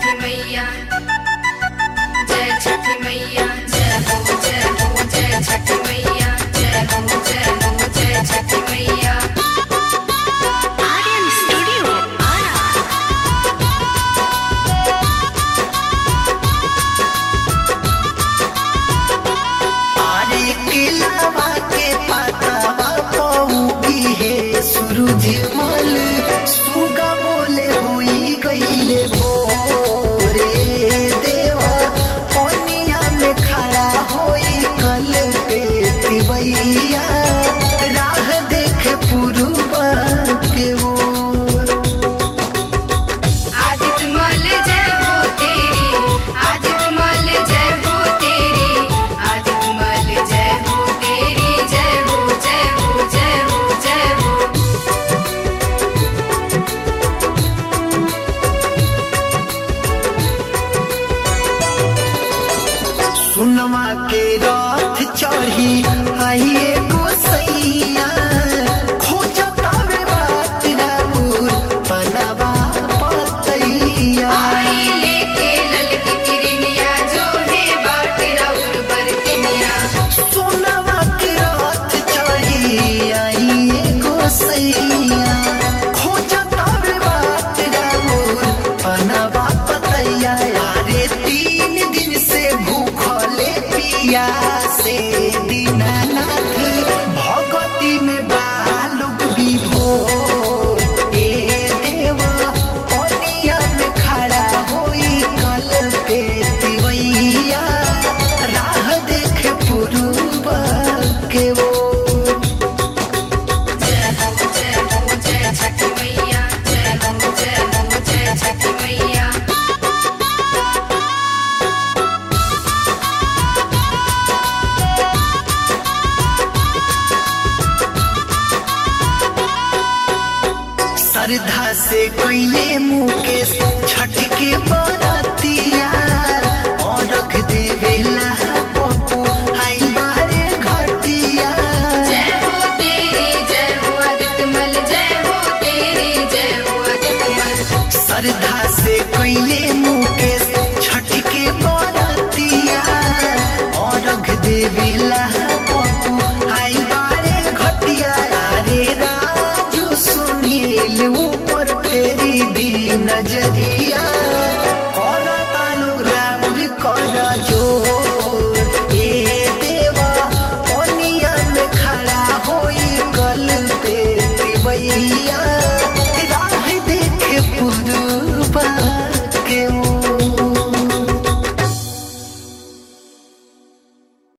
छठी मैया, जय छठी मैया, जय हो जय हो जय छठी मैया, जय हो जय हो जय छठी मैया। आर्यन स्टूडियो आरा। आरे किलवा के पातावा पौगी है सूरज मल सुगा बोले होई गईले भोरे देवा पनिया में खड़ा होई कल पे तिवैया राह देख पुरुबा के वो आदित्य मल जय हो तेरी, आदित्य मल जय हो तेरी, आदित्य मल जय हो तेरी, जय हो जय हो जय हो जय हो। सुनमा के रात चढ़ी आइए गोसैया खोजतावे बात राउर बनवा पतैया आई लेके ललकी किरनिया जो है बाट राउर बरतिनिया। सुनमा के रात चढ़ी आइए गोसैया खोजतावे बात राउर बनवा पतैया अरे 3 दिन से भूखले पिया से दीनानाथ भगती में बालुक विभोर ए देवा पनिया में खड़ा होई कल पे तिवैया राह देख पुरुबा के वो जय हो जय हो जय छठी मैया, जय हो जय हो जय छठी मैया। श्रद्धा से कोइले मुकेश छठ के बरतिया और रख देवेला पप्पू आई बारे घटिया जय हो तेरी, जय हो आदित्य मल, जय हो तेरी, जय हो आदित्य मल। श्रद्धा